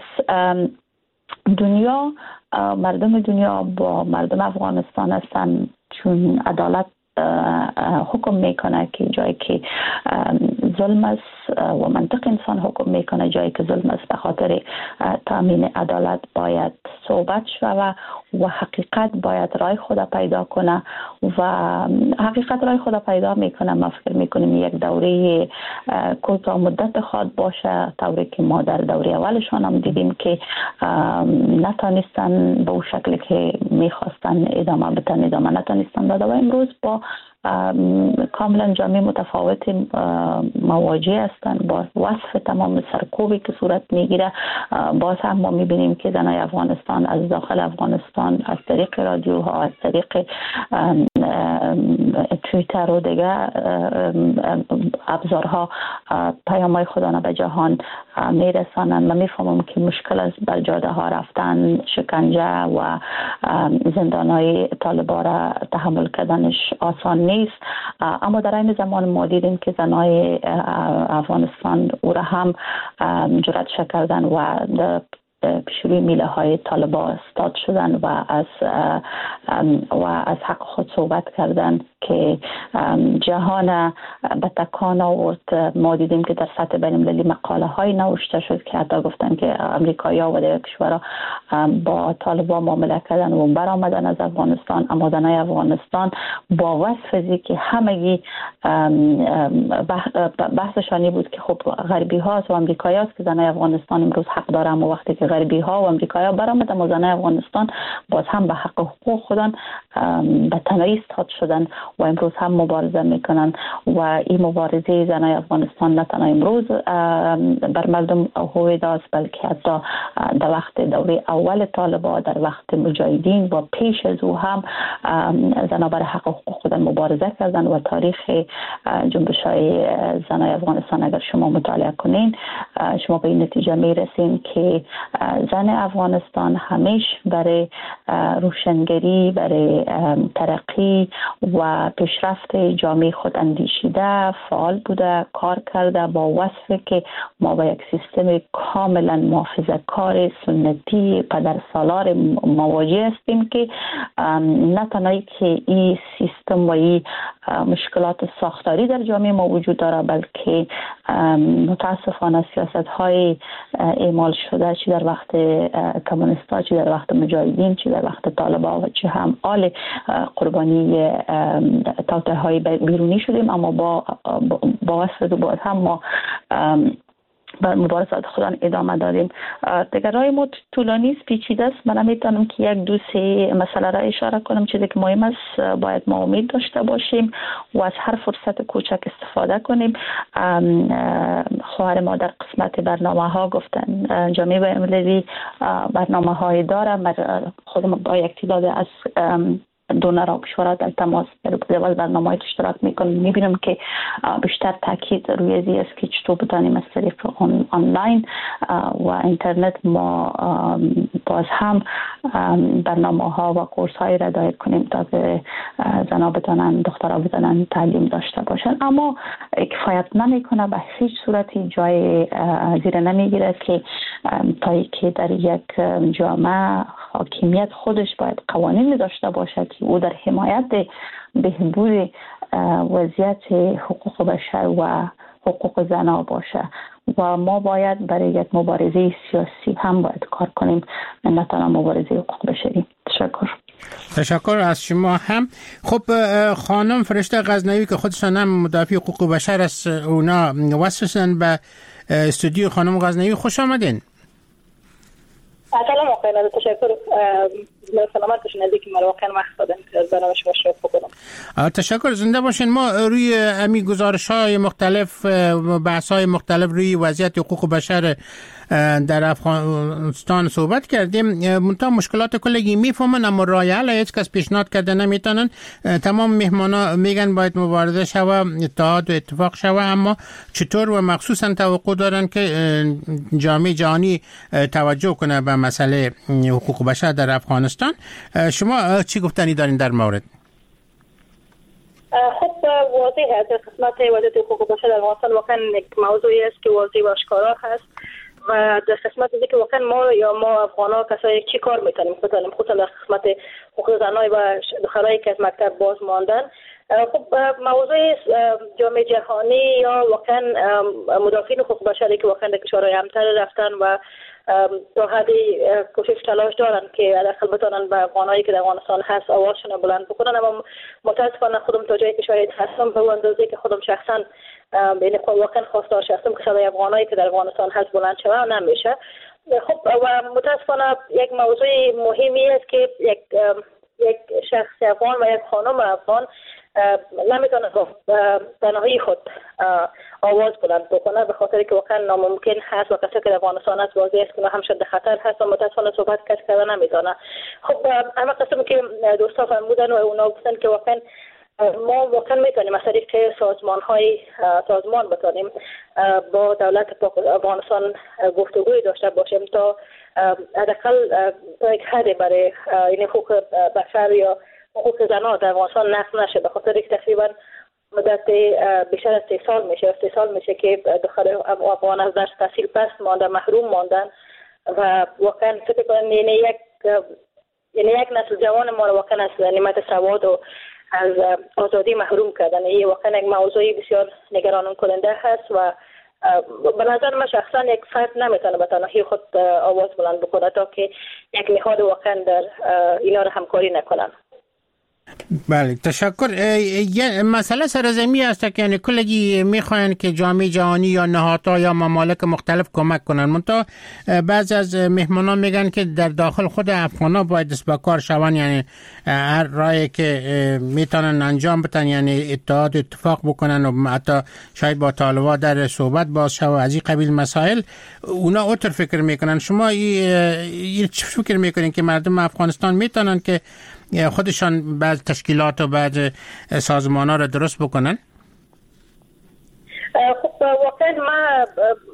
دنیا، مردم دنیا با مردم افغانستان هستن، چون عدالت حکم میکنه که جایی که ظلم است و منطق انسان حکم میکنه جایی که ظلم است به خاطر تامین عدالت باید صحبت شود و حقیقت باید رای خود پیدا کنه و حقیقت رای خود پیدا میکنه. ما فکر میکنیم یک دوره کوتاه مدت خواهد باشه، طوری که ما در دوره اولشان هم دیدیم که نتانستن به اون شکلی که میخواستن ادامه نتانستن داده و امروز با کاملا جامعه متفاوت مواجه هستند با وصف تمام سرکوبی که صورت میگیره. باز هم ما میبینیم که زنای افغانستان از داخل افغانستان از طریق رادیوها، از طریق توییتر و دیگه ابزارها پیام‌های خودانه به جهان میرسانند. من میفهمم که مشکل است بر جاده ها رفتن، شکنجه و زندانهای طالبان را تحمل کردنش آسان نیست، اما در این زمان ما دیدیم که زنای افغانستان او را هم جرأت کردن و پیشروی میله های طالبان استاد شدن و از حق خود صحبت کردن که جهان به تکان آورد. ما دیدیم که در سطح بین‌المللی مقاله های نوشته شد که حتی گفتن که امریکایی‌ها و دیگر کشورها با طالبان معامله کردن و برآمدن از افغانستان، اما زنای افغانستان با وصفی که همگی بحثشانی بود که خب غربی هاست و امریکایی هاست که زنای افغانستان امروز حق داره، اما وقتی که غربی ها و امریکایی ها برآمدن و زنای افغانستان باز هم به حق حقوق خودن به تنهایی ایستاد شدن و امروز هم مبارزه میکنن و این مبارزه زنای افغانستان نه تنها امروز بر مردم هویدا است، بلکه حتی در وقت دوره اول طالبان، در وقت مجاهدین و پیش از او هم زنها برای حق حقوق خودن مبارزه کردن و تاریخ جنبش‌های زنای افغانستان اگر شما مطالعه کنین شما به این نتیجه میرسین که زن افغانستان همیشه برای روشنگری، برای ترقی و پیشرفت جامعه خود اندیشیده، فعال بوده، کار کرده با وصفی که ما با یک سیستم کاملا محافظه‌کار سنتی پدرسالار مواجه هستیم که نه تنهایی که این سیستم و این مشکلات ساختاری در جامعه ما وجود داره، بلکه متاسفانه سیاست‌های اعمال شده چی در وقت کمونیست‌ها، چی در وقت مجاهدین، چی در وقت طالبان و چی هم آل قربانی توطئه‌های بیرونی شدیم، اما با وصف دوباره هم ما بر مبارزات خودان ادامه دادیم. دیگر رای ما طولانی است، پیچیده است. من نمیتونم که یک دو سه مسئله را اشاره کنم. چیزی که مهم است باید ما امید داشته باشیم و از هر فرصت کوچک استفاده کنیم. خواهر ما در قسمت برنامه ها گفتن جامعه بین‌المللی برنامه های داره. خودم با یک تعداد از دونرها و کشورها در تماس در برنامه‌های اشتراک میکنیم. میبینم که بیشتر تاکید روی ازی است که چطور بتانیم از طریق آنلاین و اینترنت ما باز هم برنامه‌ها و کورس‌های را دایر کنیم تا که زن‌ها بتانن، دخترها بتانن تعلیم داشته باشن. اما کفایت نمیکنه، به هیچ صورتی جای زیر نمیگیره که تا که در یک جامعه حاکمیت خودش باید قوانین داشته باشه که او در حمایت بهبود وضعیت حقوق بشر و حقوق زنان باشه و ما باید برای یک مبارزه سیاسی هم باید کار کنیم، نه تنها مبارزه حقوق بشری. تشکر از شما هم. خب خانم فرشته غزنوی که خودشان هم مدافع حقوق بشر است، اونا وصلشن به استودیو. خانم غزنوی خوش آمدین. سلام آقای نادر، تشکر. سلامت باشین. از اینکه من واقعا وقت دادن که از برنامه شما شرکت بکنم. تشکر، زنده باشین. ما روی امی گزارش‌های مختلف، بحث‌های مختلف روی وضعیت حقوق بشر در افغانستان صحبت کردیم. منتها مشکلات کلگی میفهمن، اما راه حل هیچ کس پیشنهاد کرده نمیتونن. تمام مهمانا میگن باید مبارزه شوه، اتحاد و اتفاق شوه، اما چطور و مخصوصا توقع دارن که جامعه جهانی توجه کنه به مسئله حقوق بشر در افغانستان. شما چی گفتنی دارین در مورد؟ خب واضح است قسمت وضعیت حقوق بشر در افغانستان واقعا یک موضوعی است که واضح و آشکارا هست و در قسمت دیگه که واقعا ما افغان‌ها کسایی چی کار میتونیم خصوصا در قسمت حقوق زنان و دخترایی که از مکتب باز ماندن. خب موضوع جامعه جهانی یا واقعا مدافعین حقوق بشری که واقعا در کشورهای همسر رفتن و تا حدی کوشش تلاش دارن که حداقل بتونن به افغانایی که در افغانستان هست آوازشون بلند بکنن، اما متاسفانه خودم تا جایی که شاید هستم به اندازه‌ای که خودم شخصا بین واقعا خواستار هستم که صدای افغانایی که در افغانستان هست بلند شود نمیشه. خب و متاسفانه یک موضوع مهمی است که یک شخص افغان و یک خانم افغان نمیتونه تنهایی خود آواز بلند بکنه، به خاطر که واقعا ناممکن هست و کسی که در افغانستان است واضح است که همشون در خطر هست و متاسفانه صحبت کردن نمیتونه. خب اما قسم که دوستا فرمودن و اونا گفتن که واقعا ما واقعا میتونیم از طریق سازمان بتونیم با دولت افغانستان گفتگوی داشته باشیم تا حداقل تا یک حدی برای این حقوق بشر یا حقوق زنان در افغانستان نقض نشه، به خاطر که تقریبا مدت بیشتر از 3 سال میشه که دختر افغان از درس تحصیل پس ماندن، محروم ماندن و واقعا فکر کنم یک نسل جوان ما رو واقعا از نعمت سواد و از آزادی محروم کردن. این واقعا یک موضوعی بسیار نگران کننده هست و به نظر من شخصا یک فرد نمیتونه به تنهایی خود آواز بلند بکنه تا که یک نهاد واقعا در اینا رو همکاری نکنن. بله تشکر. یه مسئله سرزمی است که یعنی کلگی میخواین که جامعه جهانی یا نهادها یا ممالک مختلف کمک کنن، منتها بعضی از مهمانان میگن که در داخل خود افغانا باید دست به کار شون، یعنی هر راهی که میتونن انجام بدن، یعنی اتفاق بکنن و حتی شاید با طالبان در صحبت باز شو از این قبیل مسائل. اونا اوتر فکر میکنن. شما این چه فکر میکنین که مردم افغانستان میتونن که خودشان بعض تشکیلات و بعض سازمان‌ها را درست بکنن؟ خب واقعا ما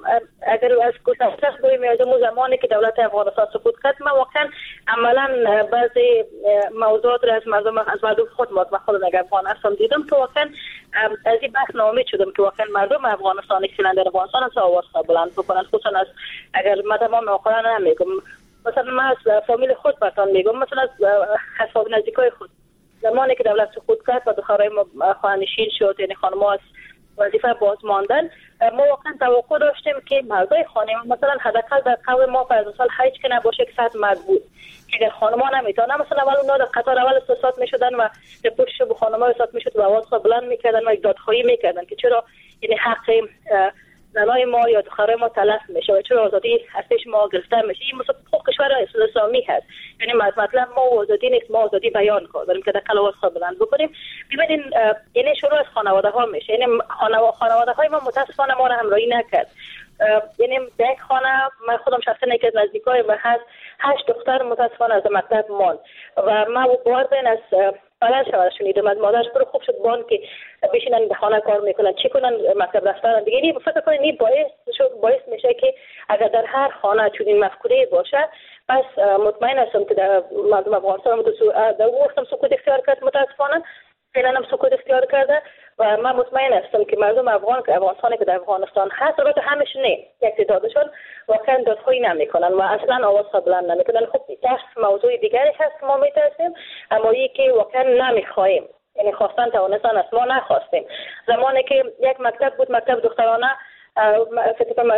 اگر از گذشته بگویم و زمانی که دولت افغانستان سقوط کرد، ما واقعا عملا بعضی موضوعات را از مردم خود خودم اگر افغان هستم دیدم که واقعا از این بحث ناامید شدم که واقعا مردم افغانستان که در افغانستان از آواز بلند بکنن، خصوصا از اگر ما تمام آخران نمیگم، مثلا من از فامیل خود براتون میگم، مثلا از اصحاب نزدیکای خود زمانی که دولت سقوط کرد و دخترای ما خانه‌نشین شد، یعنی خانم‌ها از وظیفه باز ماندن، ما واقعا توقع داشتیم که مردای خانه مثلا حداقل در قوم ما فرض مثال هیچ که نباشه که 100 مرد بود که اگر خانم‌ها نمیتونن مثلا اول اونا در قطار اول استاد میشدن و در پشت به خانم‌ها استاد میشد و آواز بلند میکردن و دادخواهی میکردن که چرا یعنی حق زنای ما یا دخترای ما تلف میشه و چرا آزادی هستش ما گرفته میشه. این مثلا خود کشور اسلامی هست، یعنی مطلب ما آزادی نیست، ما آزادی بیان کنیم که در آواز بلند بکنیم. ببینید یعنی شروع از خانواده ها میشه، یعنی خانواده های ما متاسفانه ما را همراهی نکرد. یعنی یک خانه من خودم شخصا یکی از نزدیکای من هست 8 دختر متاسفانه از مکتب ماند و ما بارزن از بلند شود شنیدم از مادرش برو خوب شد بان که بشینن به خانه کار میکنن چی کنن مکتب رفتن دیگه. این فکر کنید این باعث میشه که اگر در هر خانه چنین مفکوره باشه، پس مطمئن هستم که در مردم افغانستان در وقتم سکوت اختیار کرد، متاسفانه فعلا هم سکوت اختیار کرده و من مطمئن هستم که مردم افغانستانی که در افغانستان هست البته همش نه یک تعدادشون واقعا دادخواهی نمیکنن و اصلا آواز بلند نمیکنن. خب بحث موضوع دیگری هست که ما میترسیم، اما یکی واقعا نمیخوایم، یعنی خواستن توانستن است، ما نخواستیم. زمانی که یک مکتب بود، مکتب دخترانه فکر کنم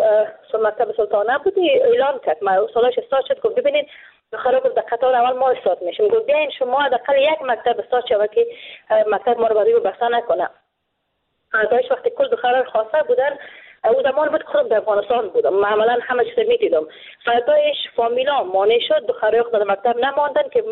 مکتب سلطانه بود، اعلان کرد سالش استاد شد، گفت ببینید خراب در قطار اول ما استاد میشیم، گفت بیاین شما حداقل یک مکتب استاد شوه که مکتب ما رو برای بسته نکنه. دایش وقتی کل دختران خواسته بودن او زمان بود خودم در افغانستان بودم، من عملا همه چیز میدیدم. فردایش فامیلا مانع شد، دخترای خود در مکتب نماندن که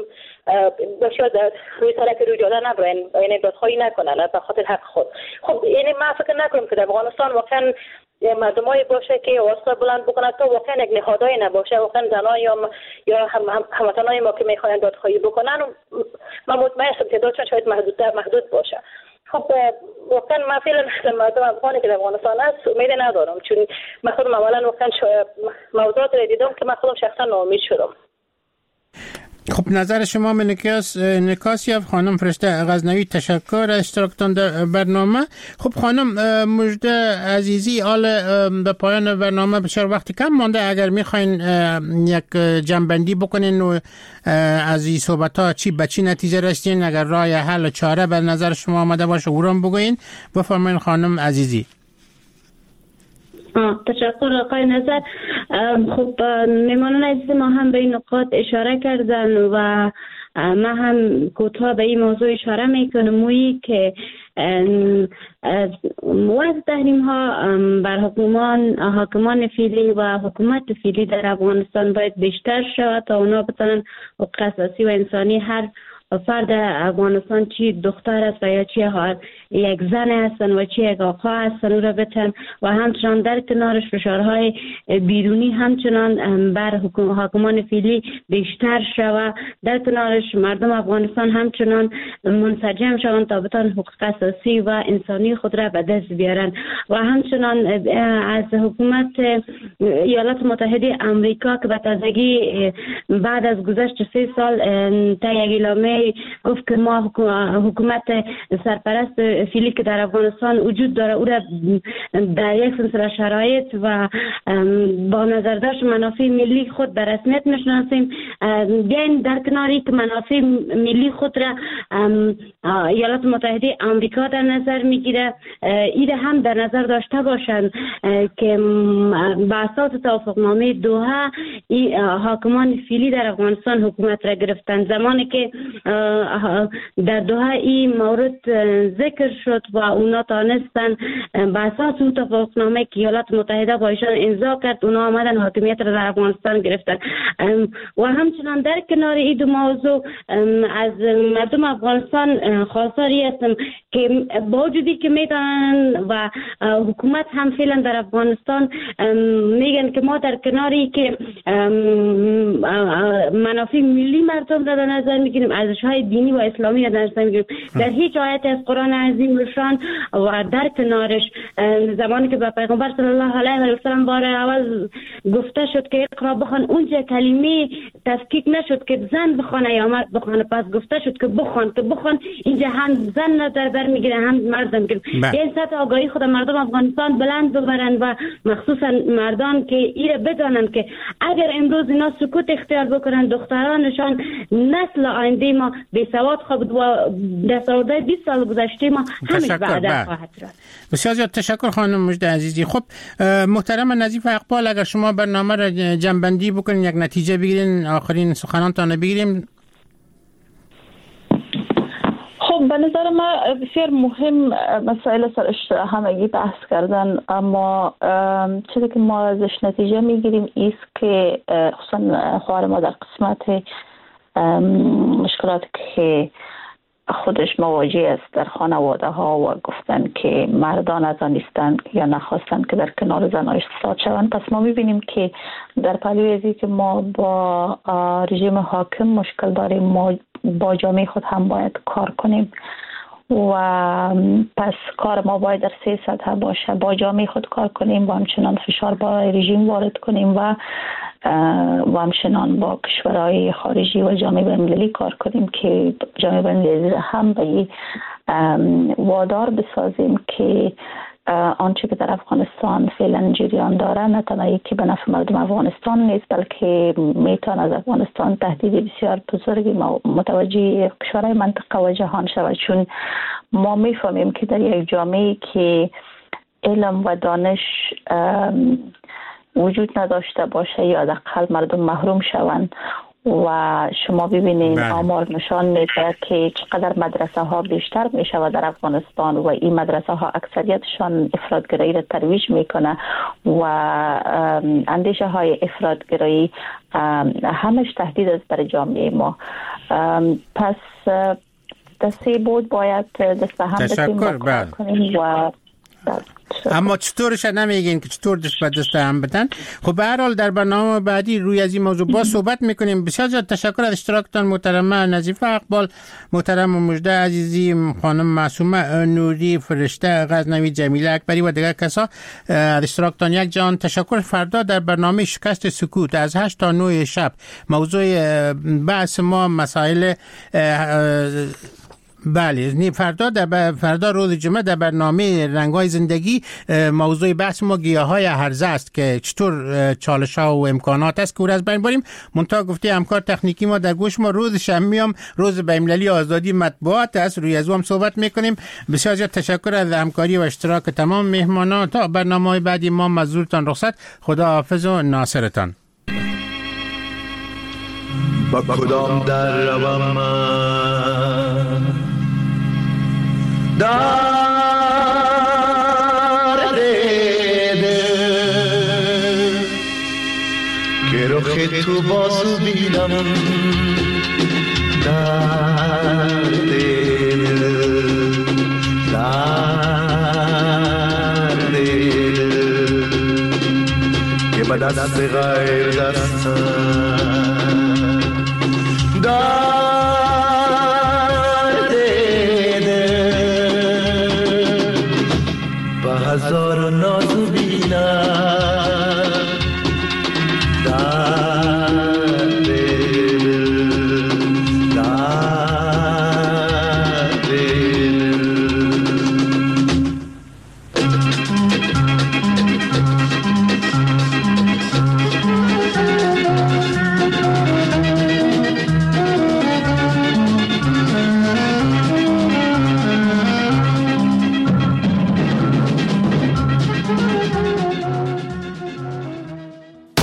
بسیار روی سرک روی جاده نبرن، یعنی دادخواهی نکنن به خاطر حق خود. خب یعنی من فکر نکنم که در افغانستان واقعا مردمایی باشه که آواز بلند بکنه تا واقعا یک نهادایی نباشه، واقعا زنان یا هموطنان ما که میخواین دادخواهی بکنن، من مطمئن هستم که تعدادشون شاید محدود باشه. خب واقعا من فعلا مردم افغانی که در افغانستان هست امید ندارم، چون من خودم اولا واقعا موضوعات رو دیدم که من خودم شخصا ناامید شدم. خب نظر شما نکاسیف خانم فرشته غزنوی، تشکر از اشتراکتان در برنامه. خب خانم مژده عزیزی، حال به پایان برنامه بسیار وقت کم مانده، اگر میخواین یک جنبندی بکنین و از این صحبت ها به چی نتیجه رسیدین، اگر راه حل و چاره به نظر شما آمده باشه اورم بگوین، بفرمایین خانم عزیزی. تشکر آقای نظر. خب میمانان عزیز ما هم به این نقاط اشاره کردن و ما هم کوتاه به این موضوع اشاره میکنم، مویی که وضع تحریم ها بر حاکمان فعلی و حکومت فعلی در افغانستان باید بیشتر شود تا اونا بتونن حقوق اساسی و انسانی هر فرد افغانستان، چی دختر است و یا چی یک زن هستن و چی یک آقا هستن، او را بتن و همچنان در کنارش فشارهای بیرونی همچنان بر حاکمان فعلی بیشتر شود، در کنارش مردم افغانستان همچنان منسجم شوند تا بتن حقوق اساسی و انسانی خود را به دست بیارن و همچنان از حکومت ایالات متحده آمریکا که به تازگی بعد از گذشت 3 سال تا یک اعلامیه گفت که ما حکومت سرپرست فعلی که در افغانستان وجود داره او را در یک سلسله شرایط و با نظر داشت منافع ملی خود به رسمیت میشناسیم. بیاین در کناری که منافع ملی خود را ایالات متحده آمریکا در نظر میگیره، ایده هم در نظر داشته باشند که به اساس توافقنامه دوحه حاکمان فعلی در افغانستان حکومت را گرفتن. زمانی که در دوحه این مورد ذکر شد و اونا تانستن به اساس اون توافقنامه که ایالات متحده با ایشان امضا کرد، اونا آمدن حاکمیت را در افغانستان گرفتن و همچنان در کنار این دو موضوع از مردم افغانستان خواستاری هستم که با وجودی که میدانن و حکومت هم فعلا در افغانستان میگن که ما در کناری که منافع ملی مردم را در نظر میگیریم، ارزش‌های دینی و اسلامی را در نظر میگیریم، در هیچ آیت از قرآن عظیم روشان و در کنارش زمانی که به پیغمبر صلی الله علیه و سلم بار اول گفته شد که اقرا بخوان، اونجا کلمه تفکیک نشد که زن بخونه یا مرد بخونه، پس گفته شد که بخوان اینجا هم زن را در بر میگیره هم مرد میگیره. این سطح آگاهی خود مردم افغانستان بلند ببرن و مخصوصا مردان که ایره بدانن که اگر امروز اینا سکوت اختیار بکنن، دخترانشان نسل آینده ما بی سواد خواهد و دستاوردهای 20 سال گذشته ما همش بعد خواهد رفت. بسیار زیاد تشکر خانم مژده عزیزی. خب محترم نظیف اقبال، اگر شما برنامه را جنبندی بکنین، یک نتیجه بگیرین، آخرین سخنانتان بگیریم. خب به نظر ما بسیار مهم مسائل سرش همگی بحث کردن، اما چیزی که ما ازش نتیجه میگیریم ایست که خصوصا خواهر ما در قسمت مشکلات که خودش مواجه است در خانواده ها و گفتن که مردان از آن نیستن یا نخواستن که در کنار زنایش استاد شوند. پس ما میبینیم که در پهلوی ازی که ما با رژیم حاکم مشکل داریم، ما با جامعه خود هم باید کار کنیم و پس کار ما باید در 3 سطح باشه. با جامعه خود کار کنیم و همچنان فشار با رژیم وارد کنیم و همچنان با کشورهای خارجی و جامعه بین‌المللی کار کنیم که جامعه بین‌المللی هم به وادار بسازیم که آنچه که در افغانستان فعلا جریان داره نه تنها که به نفع مردم افغانستان نیست، بلکه میتونه از افغانستان تهدید بسیار بزرگی متوجه کشورهای منطقه و جهان شود، چون ما میفهمیم که در یک جامعه که علم و دانش وجود نداشته باشه یا حداقل مردم محروم شوند و شما ببینید آمار نشان میده که چقدر مدرسه ها بیشتر میشه و در افغانستان و این مدرسه ها اکثریتشان افراطگرایی را ترویج میکنه و اندیشه های افراطگرایی همش تهدید است برای جامعه ما. پس دسته بود باید دست به هم بتیم و اما چطورش نمیگین که چطور دست به دست هم بدن. خب به هر حال در برنامه بعدی روی از این موضوع با صحبت میکنیم. بسیار زیاد تشکر از اشتراکتان محترمه نظیفه اقبال، محترم مجده عزیزی، خانم معصومه نوری، فرشته غزنوی، جمیله اکبری و دیگر کسا از اشتراکتان یک جان تشکر. فردا در برنامه شکست سکوت از 8 تا 9 شب موضوع بحث ما مسائل بله فردا روز جمعه در برنامه رنگ‌های زندگی موضوع بحث ما گیاهای هرزه است که چطور چالش‌ها و امکانات است که او را از بین بریم. منتها گفته همکار تکنیکی ما در گوش ما روز شنبه هم روز بین‌المللی آزادی مطبوعات است، روی از او هم صحبت می‌کنیم. بسیار زیاد تشکر از همکاری و اشتراک تمام مهمانان. تا برنامه‌های بعدی ما مزورتان رخصت. خدا حافظ و ناصرتان. با کدام در روم من درد دل که رخ تو بازو بینم درد دل که به دست غیر دستم